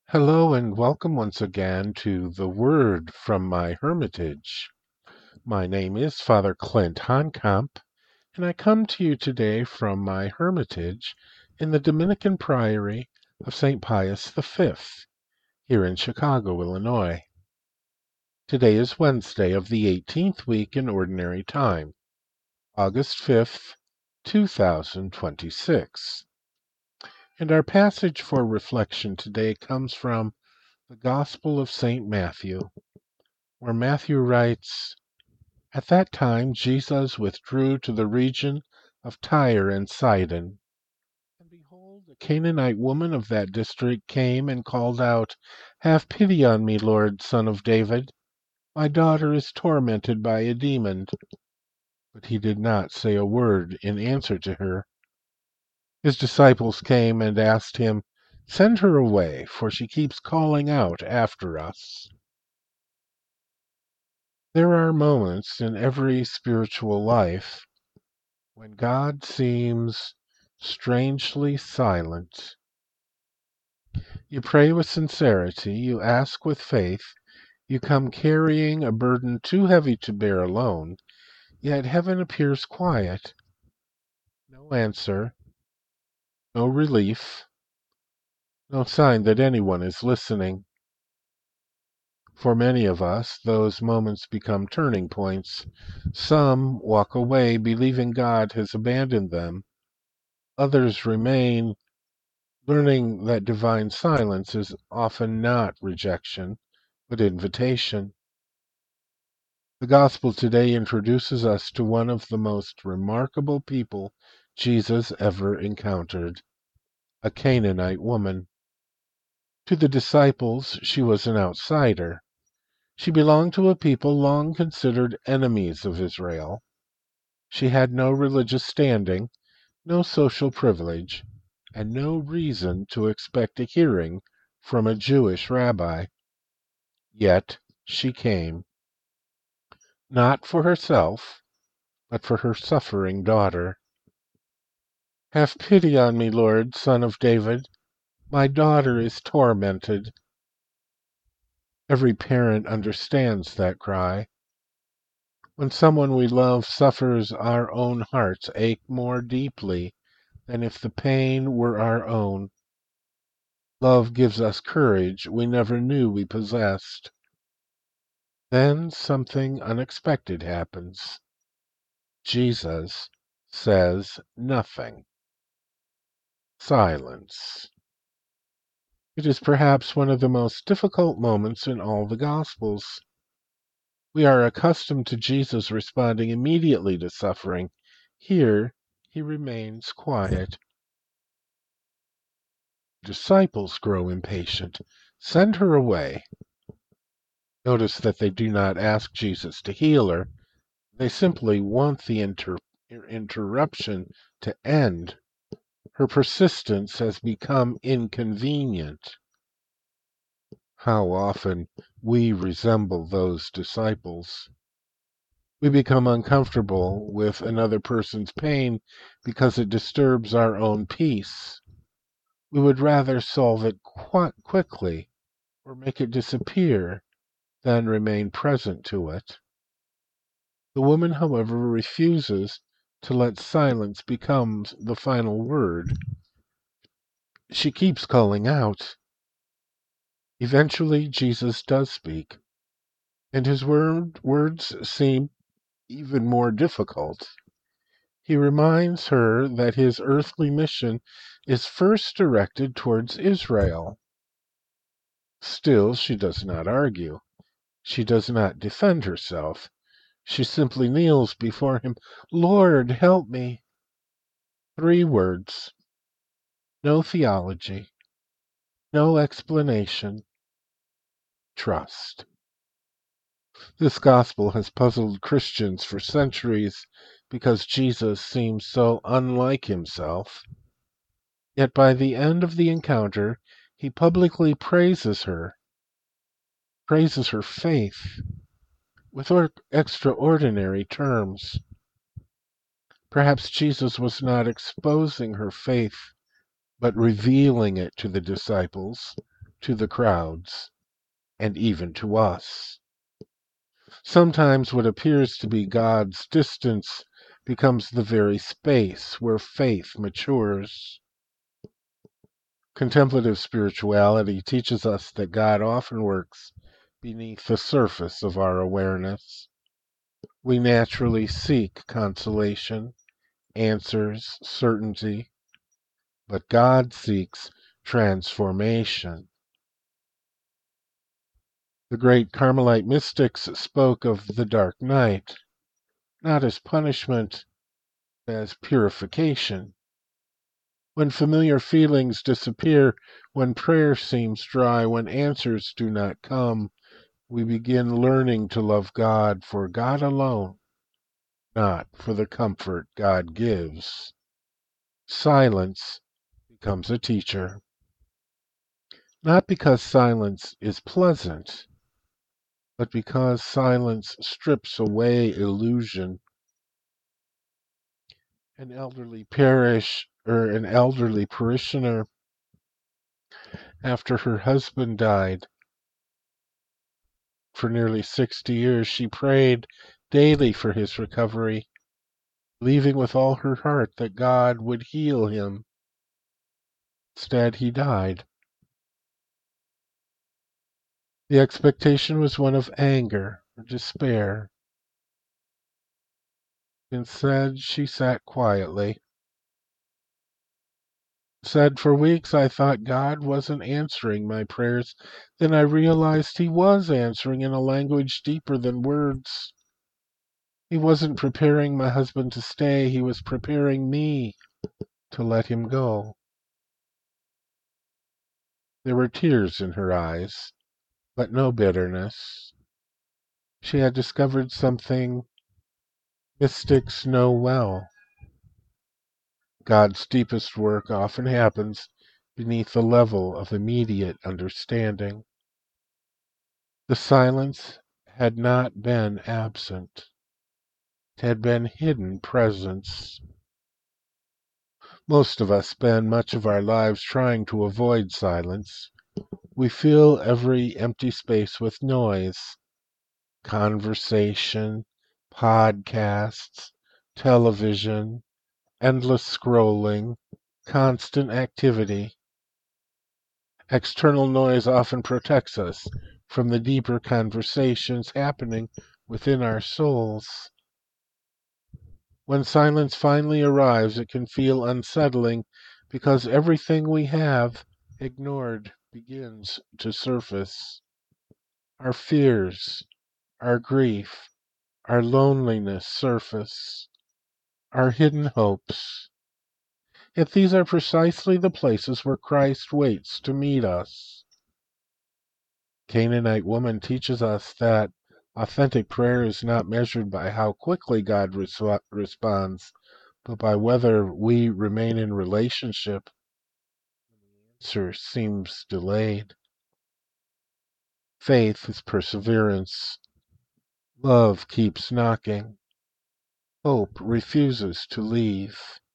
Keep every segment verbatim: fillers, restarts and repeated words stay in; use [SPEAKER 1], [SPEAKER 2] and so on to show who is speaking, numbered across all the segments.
[SPEAKER 1] Hello and welcome once again to The Word from My Hermitage. My name is Father Clint Honkamp, and I come to you today from my hermitage in the Dominican Priory of Saint Pius the Fifth, here in Chicago, Illinois. Today is Wednesday of the eighteenth week in Ordinary Time, August fifth, two thousand twenty-six. And our passage for reflection today comes from the Gospel of Saint Matthew, where Matthew writes, "At that time Jesus withdrew to the region of Tyre and Sidon. And behold, a Canaanite woman of that district came and called out, 'Have pity on me, Lord, Son of David. My daughter is tormented by a demon.' But he did not say a word in answer to her. His disciples came and asked him, 'Send her away, for she keeps calling out after us.'" There are moments in every spiritual life when God seems strangely silent. You pray with sincerity, you ask with faith, you come carrying a burden too heavy to bear alone, yet heaven appears quiet. No answer, no relief, no sign that anyone is listening. For many of us, those moments become turning points. Some walk away believing God has abandoned them. Others remain, learning that divine silence is often not rejection, but invitation. The Gospel today introduces us to one of the most remarkable people Jesus ever encountered, a Canaanite woman. To the disciples, she was an outsider. She belonged to a people long considered enemies of Israel. She had no religious standing, no social privilege, and no reason to expect a hearing from a Jewish rabbi. Yet she came, not for herself, but for her suffering daughter. "Have pity on me, Lord, Son of David. My daughter is tormented." Every parent understands that cry. When someone we love suffers, our own hearts ache more deeply than if the pain were our own. Love gives us courage we never knew we possessed. Then something unexpected happens. Jesus says nothing. Silence. It is perhaps one of the most difficult moments in all the Gospels. We are accustomed to Jesus responding immediately to suffering. Here, he remains quiet. Disciples grow impatient. "Send her away." Notice that they do not ask Jesus to heal her. They simply want the inter- interruption to end. Her persistence has become inconvenient. How often we resemble those disciples. We become uncomfortable with another person's pain because it disturbs our own peace. We would rather solve it qu- quickly or make it disappear than remain present to it. The woman, however, refuses to let silence become the final word. She keeps calling out. Eventually, Jesus does speak, and his word, words seem even more difficult. He reminds her that his earthly mission is first directed towards Israel. Still, she does not argue. She does not defend herself. She simply kneels before him. "Lord, help me." Three words. No theology. No explanation. Trust. This gospel has puzzled Christians for centuries because Jesus seems so unlike himself. Yet by the end of the encounter, he publicly praises her, praises her faith, with or- extraordinary terms. Perhaps Jesus was not exposing her faith, but revealing it to the disciples. to the crowds, and even to us. Sometimes what appears to be God's distance becomes the very space where faith matures. Contemplative spirituality teaches us that God often works beneath the surface of our awareness. We naturally seek consolation, answers, certainty, but God seeks transformation. The great Carmelite mystics spoke of the dark night, not as punishment, as purification. When familiar feelings disappear, when prayer seems dry, when answers do not come, we begin learning to love God for God alone, not for the comfort God gives. Silence becomes a teacher. Not because silence is pleasant, but because silence strips away illusion. An elderly parish or an elderly parishioner, after her husband died for nearly sixty years, she prayed daily for his recovery, believing with all her heart that God would heal him. Instead, he died. The expectation was one of anger or despair. Instead, she sat quietly. Said, for weeks I thought God wasn't answering my prayers. Then I realized he was answering in a language deeper than words. He wasn't preparing my husband to stay. He was preparing me to let him go. There were tears in her eyes, but no bitterness. She had discovered something mystics know well. God's deepest work often happens beneath the level of immediate understanding. The silence had not been absent. It had been hidden presence. Most of us spend much of our lives trying to avoid silence. We fill every empty space with noise, conversation, podcasts, television, endless scrolling, constant activity. External noise often protects us from the deeper conversations happening within our souls. When silence finally arrives, it can feel unsettling because everything we have ignored begins to surface. Our fears, our grief, our loneliness surface, our hidden hopes. Yet these are precisely the places where Christ waits to meet us. Canaanite woman teaches us that authentic prayer is not measured by how quickly God res- responds, but by whether we remain in relationship. The answer seems delayed. Faith is perseverance. Love keeps knocking. Hope refuses to leave.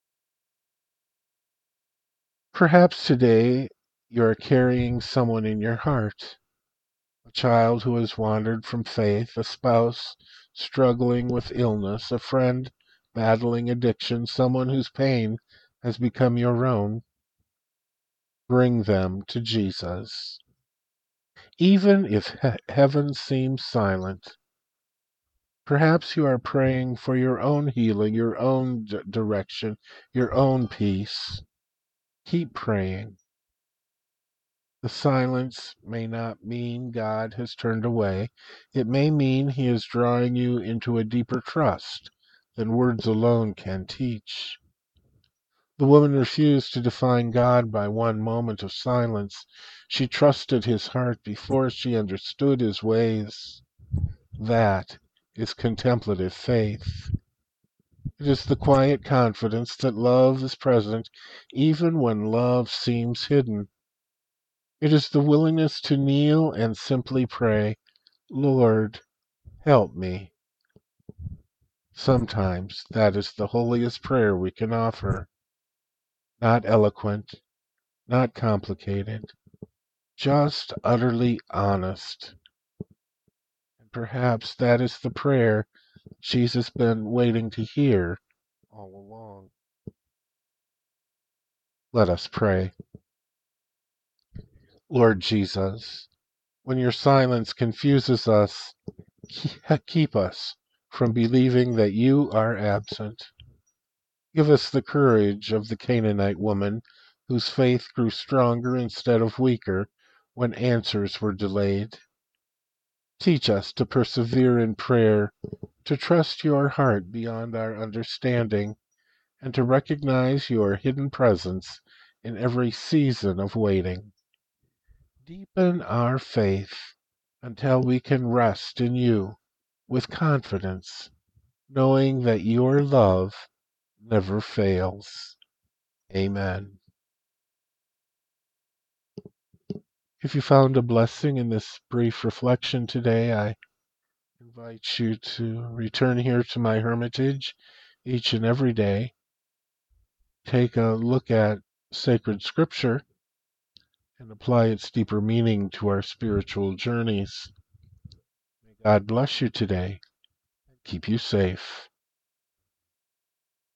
[SPEAKER 1] Perhaps today you are carrying someone in your heart, a child who has wandered from faith, a spouse struggling with illness, a friend battling addiction, someone whose pain has become your own. Bring them to Jesus. Even if he- heaven seems silent, perhaps you are praying for your own healing, your own d- direction, your own peace. Keep praying. The silence may not mean God has turned away. It may mean he is drawing you into a deeper trust than words alone can teach. The woman refused to define God by one moment of silence. She trusted his heart before she understood his ways. That is contemplative faith. It is the quiet confidence that love is present even when love seems hidden. It is the willingness to kneel and simply pray, Lord, help me. Sometimes that is the holiest prayer we can offer. Not eloquent, not complicated, just utterly honest. And perhaps that is the prayer Jesus been waiting to hear all along. Let us pray. Lord Jesus, when your silence confuses us, keep us from believing that you are absent. Give us the courage of the Canaanite woman, whose faith grew stronger instead of weaker when answers were delayed. Teach us to persevere in prayer, to trust your heart beyond our understanding, and to recognize your hidden presence in every season of waiting. Deepen our faith until we can rest in you with confidence, knowing that your love never fails. Amen. If you found a blessing in this brief reflection today, I invite you to return here to my hermitage each and every day. Take a look at sacred scripture and apply its deeper meaning to our spiritual journeys. May God bless you today and keep you safe.